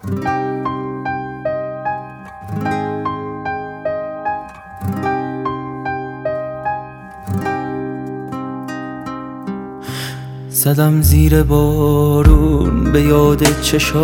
زدم زیر بارون به یاد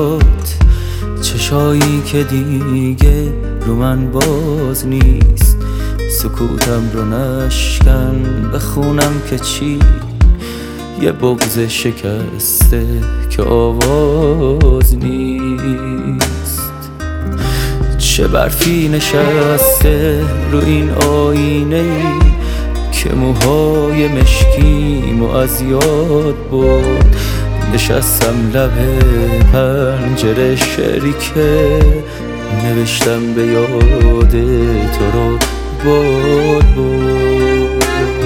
چشایی که دیگه رو من باز نیست. سکوتم رو نشکن بخونم که چی، یه بغض شکسته که آواز نیست. چه برفی نشسته رو این آینه ای که موهای مشکیمو از یاد برد. نشستم لب پنجره شعری که نوشتم به یاد تو رو باد برد.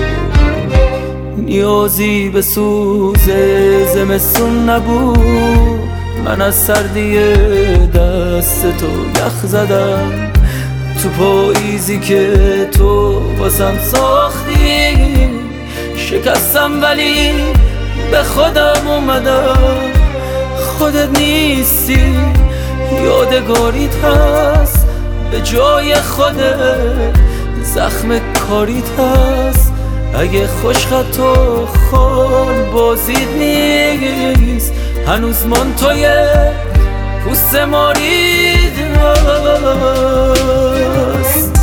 نیازی به سوز زمستون نبود، من از سردی دست تو یخ زدم. تو پاییزی که تو واسم ساختی شکستم، ولی به خودم اومدم. خودت نیستی، یادگاریت هست به جای خودت، زخم کاریت هست. اگه خوشخط و خال بازید نیست، هنوز من توی پوست مارید هست.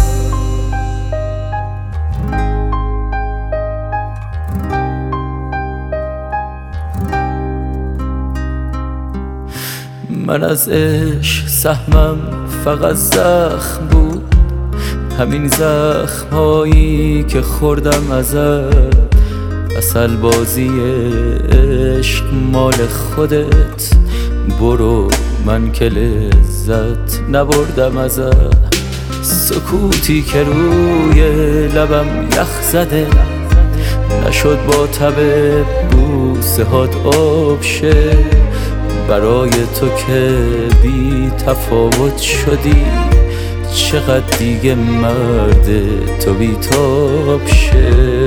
من از عشق سهمم فقط زخم بود، همین زخم هایی که خوردم ازت. عسل بازی عشق مال خودت، برو من که لذت نبردم ازت. سکوتی که روی لبم یخ زده، نشد با تب بوسه هات آب شه. برای تو که بی تفاوت شدی، چقدر دیگه مرد تو بی تاب شه.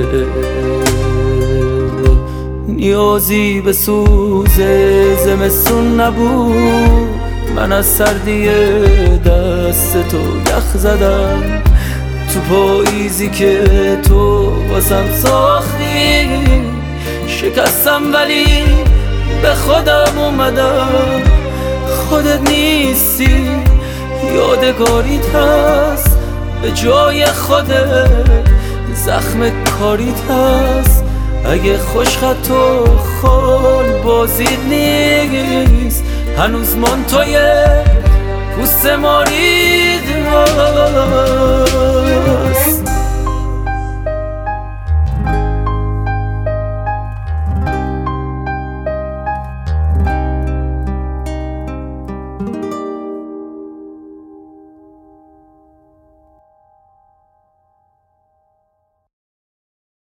نیازی به سوز زمستون نبود، من از سردی دست تو یخ زدم. تو پاییزی که تو واسم ساختی شکستم، ولی به خودم اومدم. خودت نیستی، یادگاریت هست به جای خودت، زخم کاریت هست. اگه خوشخط و خال بازید نیست، هنوز من توی پوست مارید